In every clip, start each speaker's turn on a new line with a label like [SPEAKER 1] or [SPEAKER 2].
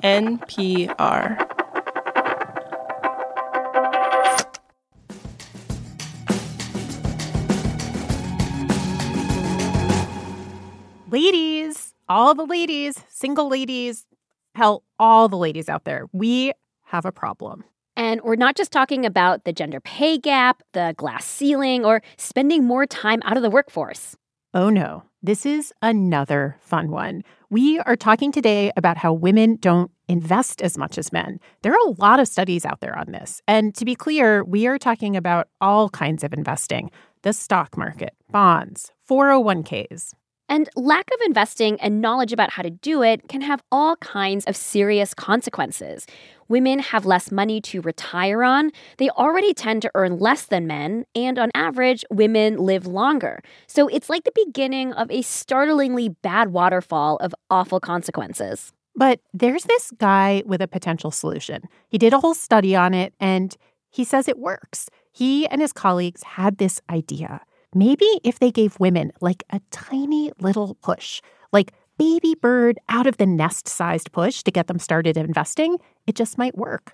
[SPEAKER 1] NPR.
[SPEAKER 2] Ladies, all the ladies, single ladies, hell, all the ladies out there, we have a problem.
[SPEAKER 3] And we're not just talking about the gender pay gap, the glass ceiling, or spending more time out of the workforce.
[SPEAKER 2] Oh no, this is another fun one. We are talking today about how women don't invest as much as men. There are a lot of studies out there on this. And to be clear, we are talking about all kinds of investing: the stock market, bonds, 401ks.
[SPEAKER 3] And lack of investing and knowledge about how to do it can have all kinds of serious consequences. Women have less money to retire on. They already tend to earn less than men. And on average, women live longer. So it's like the beginning of a startlingly bad waterfall of awful consequences.
[SPEAKER 2] But there's this guy with a potential solution. He did a whole study on it, and he says it works. He and his colleagues had this idea. Maybe if they gave women like a tiny little push, like baby bird out of the nest-sized push to get them started investing, it just might work.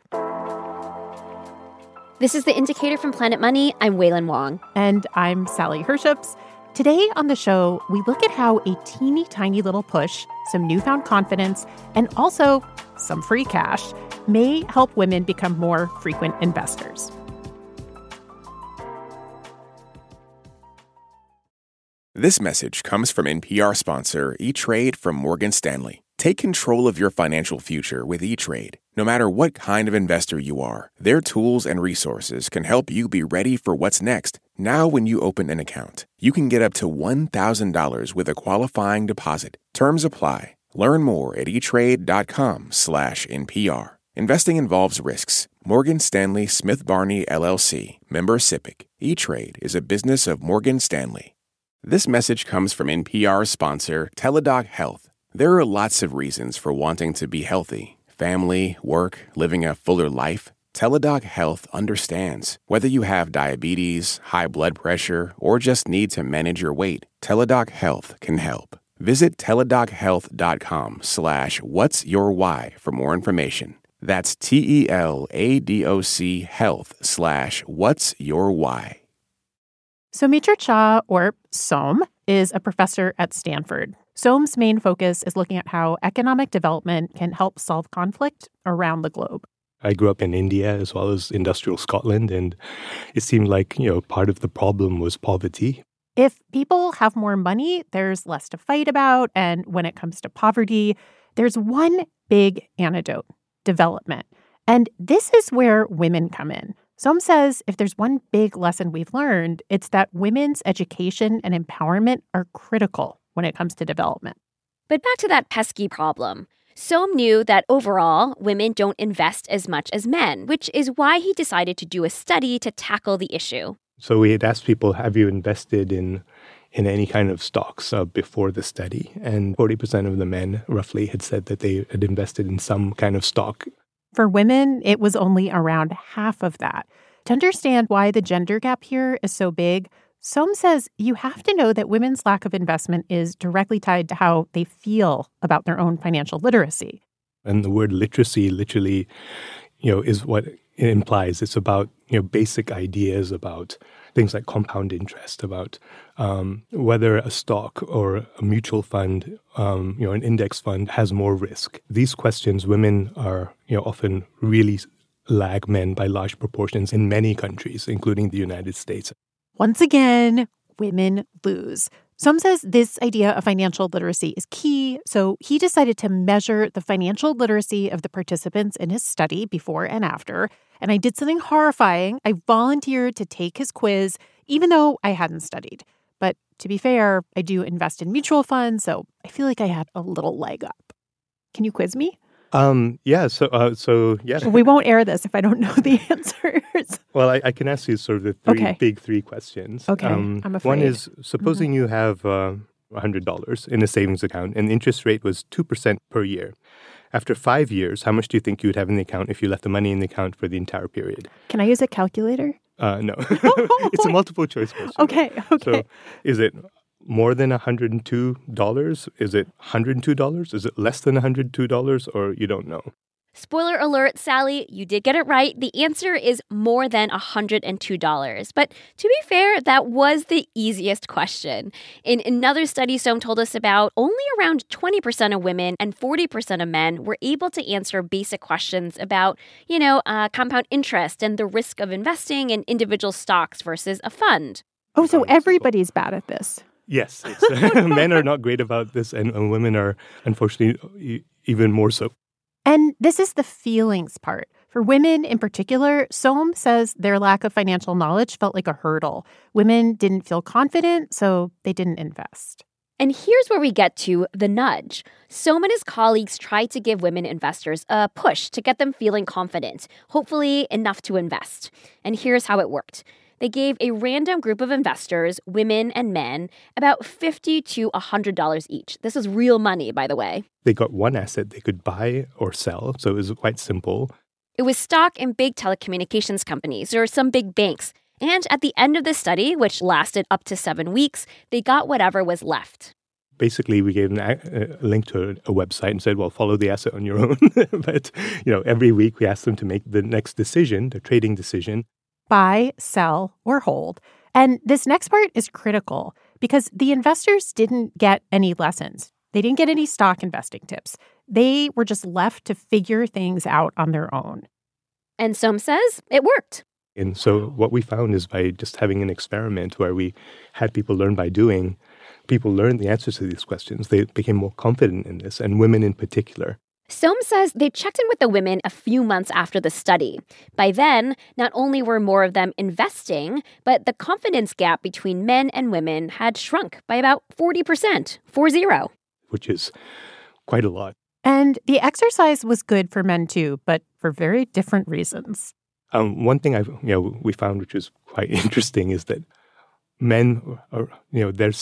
[SPEAKER 3] This is The Indicator from Planet Money. I'm Wailin Wong.
[SPEAKER 2] And I'm Sally Herships. Today on the show, we look at how a teeny tiny little push, some newfound confidence, and also some free cash may help women become more frequent investors.
[SPEAKER 4] This message comes from NPR sponsor E-Trade from Morgan Stanley. Take control of your financial future with E-Trade. No matter what kind of investor you are, their tools and resources can help you be ready for what's next. Now when you open an account, you can get up to $1,000 with a qualifying deposit. Terms apply. Learn more at etrade.com/NPR. Investing involves risks. Morgan Stanley Smith Barney, LLC. Member SIPC. E-Trade is a business of Morgan Stanley. This message comes from NPR sponsor Teladoc Health. There are lots of reasons for wanting to be healthy. Family, work, living a fuller life. Teladoc Health understands. Whether you have diabetes, high blood pressure, or just need to manage your weight, Teladoc Health can help. Visit teladochealth.com/whatsyourwhy for more information. That's TELADOC health/whatsyourwhy.
[SPEAKER 2] Soumitra Jha, or Soum, is a professor at Stanford. Soum's main focus is looking at how economic development can help solve conflict around the globe.
[SPEAKER 5] I grew up in India as well as industrial Scotland, and it seemed like, part of the problem was poverty.
[SPEAKER 2] If people have more money, there's less to fight about. And when it comes to poverty, there's one big antidote: development. And this is where women come in. Soum says if there's one big lesson we've learned, it's that women's education and empowerment are critical when it comes to development.
[SPEAKER 3] But back to that pesky problem. Soum knew that overall, women don't invest as much as men, which is why he decided to do a study to tackle the issue.
[SPEAKER 5] So we had asked people, have you invested in any kind of stocks before the study? And 40% of the men roughly had said that they had invested in some kind of stock.
[SPEAKER 2] For women, it was only around half of that. To understand why the gender gap here is so big, Soum says you have to know that women's lack of investment is directly tied to how they feel about their own financial literacy.
[SPEAKER 5] And the word literacy literally, is what it implies. It's about, basic ideas about things like compound interest, about whether a stock or a mutual fund, an index fund has more risk. These questions, women are, often really lag men by large proportions in many countries, including the United States.
[SPEAKER 2] Once again, women lose. Soum says this idea of financial literacy is key, so he decided to measure the financial literacy of the participants in his study before and after. And I did something horrifying. I volunteered to take his quiz, even though I hadn't studied. But to be fair, I do invest in mutual funds, so I feel like I had a little leg up. Can you quiz me?
[SPEAKER 5] Yeah.
[SPEAKER 2] We won't air this if I don't know the answers.
[SPEAKER 5] Well, I can ask you sort of the big three questions.
[SPEAKER 2] Okay, I'm afraid.
[SPEAKER 5] One is, supposing you have $100 in a savings account and the interest rate was 2% per year. After 5 years, how much do you think you would have in the account if you left the money in the account for the entire period?
[SPEAKER 2] Can I use a calculator?
[SPEAKER 5] No. It's a multiple choice question.
[SPEAKER 2] Okay.
[SPEAKER 5] So is it more than $102? Is it $102? Is it less than $102? Or you don't know?
[SPEAKER 3] Spoiler alert, Sally, you did get it right. The answer is more than $102. But to be fair, that was the easiest question. In another study Soam told us about, only around 20% of women and 40% of men were able to answer basic questions about, compound interest and the risk of investing in individual stocks versus a fund.
[SPEAKER 2] Oh, so everybody's bad at this.
[SPEAKER 5] Yes. Men are not great about this, and women are, unfortunately, even more so.
[SPEAKER 2] And this is the feelings part. For women in particular, Soam says their lack of financial knowledge felt like a hurdle. Women didn't feel confident, so they didn't invest.
[SPEAKER 3] And here's where we get to the nudge. Soam and his colleagues tried to give women investors a push to get them feeling confident, hopefully enough to invest. And here's how it worked. They gave a random group of investors, women and men, about $50 to $100 each. This is real money, by the way.
[SPEAKER 5] They got one asset they could buy or sell, so it was quite simple.
[SPEAKER 3] It was stock in big telecommunications companies or some big banks. And at the end of the study, which lasted up to 7 weeks, they got whatever was left.
[SPEAKER 5] Basically, we gave them a link to a website and said, well, follow the asset on your own. But, every week we asked them to make the next decision, the trading decision.
[SPEAKER 2] Buy, sell, or hold. And this next part is critical because the investors didn't get any lessons. They didn't get any stock investing tips. They were just left to figure things out on their own.
[SPEAKER 3] And Soam says it worked.
[SPEAKER 5] And so what we found is by just having an experiment where we had people learn by doing, people learned the answers to these questions. They became more confident in this, and women in particular.
[SPEAKER 3] Soam says they checked in with the women a few months after the study. By then, not only were more of them investing, but the confidence gap between men and women had shrunk by about 40%, 40.
[SPEAKER 5] Which is quite a lot.
[SPEAKER 2] And the exercise was good for men too, but for very different reasons.
[SPEAKER 5] One thing we found, which was quite interesting, is that men are, their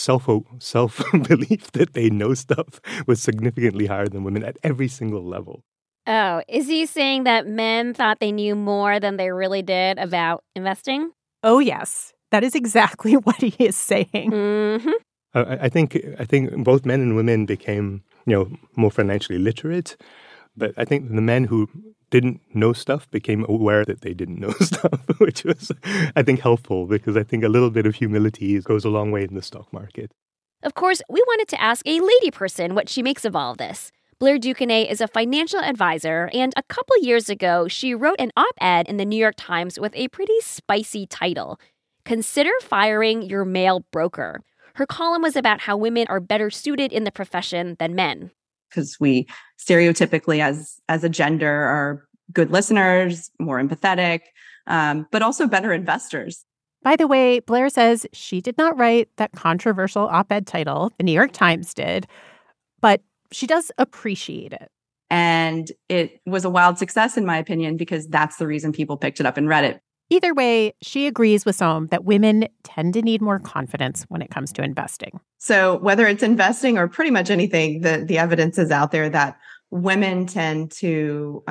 [SPEAKER 5] self-belief that they know stuff was significantly higher than women at every single level.
[SPEAKER 3] Oh, is he saying that men thought they knew more than they really did about investing?
[SPEAKER 2] Oh, yes. That is exactly what he is saying.
[SPEAKER 3] Mm-hmm.
[SPEAKER 5] I think both men and women became, more financially literate. But I think the men who didn't know stuff became aware that they didn't know stuff, which was, I think, helpful because I think a little bit of humility goes a long way in the stock market.
[SPEAKER 3] Of course, we wanted to ask a lady person what she makes of all of this. Blair Duquesne is a financial advisor, and a couple years ago, she wrote an op-ed in the New York Times with a pretty spicy title, Consider Firing Your Male Broker. Her column was about how women are better suited in the profession than men.
[SPEAKER 1] Because we stereotypically as a gender are good listeners, more empathetic, but also better investors.
[SPEAKER 2] By the way, Blair says she did not write that controversial op-ed title. The New York Times did, but she does appreciate it.
[SPEAKER 1] And it was a wild success, in my opinion, because that's the reason people picked it up and read it.
[SPEAKER 2] Either way, she agrees with Soam that women tend to need more confidence when it comes to investing.
[SPEAKER 1] So whether it's investing or pretty much anything, the evidence is out there that women tend to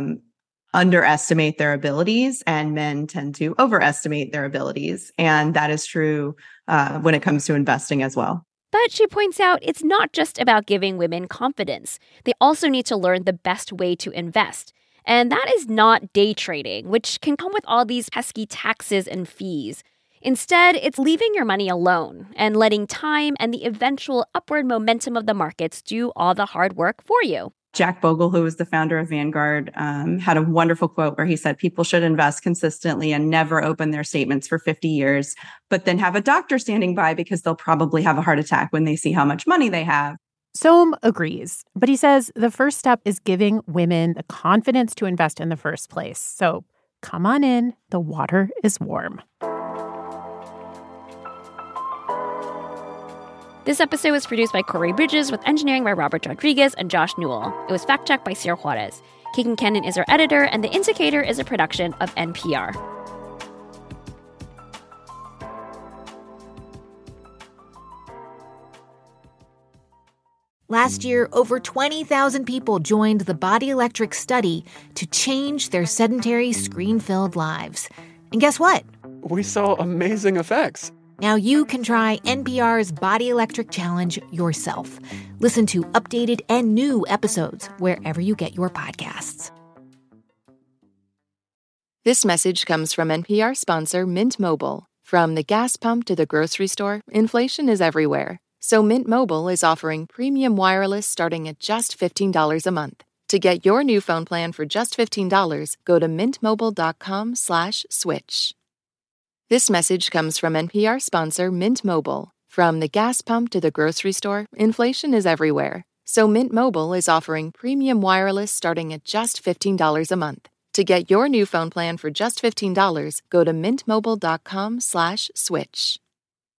[SPEAKER 1] underestimate their abilities and men tend to overestimate their abilities. And that is true when it comes to investing as well.
[SPEAKER 3] But she points out it's not just about giving women confidence. They also need to learn the best way to invest. And that is not day trading, which can come with all these pesky taxes and fees. Instead, it's leaving your money alone and letting time and the eventual upward momentum of the markets do all the hard work for you.
[SPEAKER 1] Jack Bogle, who was the founder of Vanguard, had a wonderful quote where he said, people should invest consistently and never open their statements for 50 years, but then have a doctor standing by because they'll probably have a heart attack when they see how much money they have.
[SPEAKER 2] Soam agrees, but he says the first step is giving women the confidence to invest in the first place. So come on in, the water is warm.
[SPEAKER 3] This episode was produced by Corey Bridges with engineering by Robert Rodriguez and Josh Newell. It was fact-checked by Sierra Juarez. Keegan Cannon is our editor, and The Indicator is a production of NPR.
[SPEAKER 6] Last year, over 20,000 people joined the Body Electric study to change their sedentary, screen-filled lives. And guess what?
[SPEAKER 7] We saw amazing effects.
[SPEAKER 6] Now you can try NPR's Body Electric Challenge yourself. Listen to updated and new episodes wherever you get your podcasts.
[SPEAKER 7] This message comes from NPR sponsor Mint Mobile. From the gas pump to the grocery store, inflation is everywhere. So Mint Mobile is offering premium wireless starting at just $15 a month. To get your new phone plan for just $15, go to mintmobile.com/switch. This message comes from NPR sponsor Mint Mobile. From the gas pump to the grocery store, inflation is everywhere. So Mint Mobile is offering premium wireless starting at just $15 a month. To get your new phone plan for just $15, go to mintmobile.com/switch.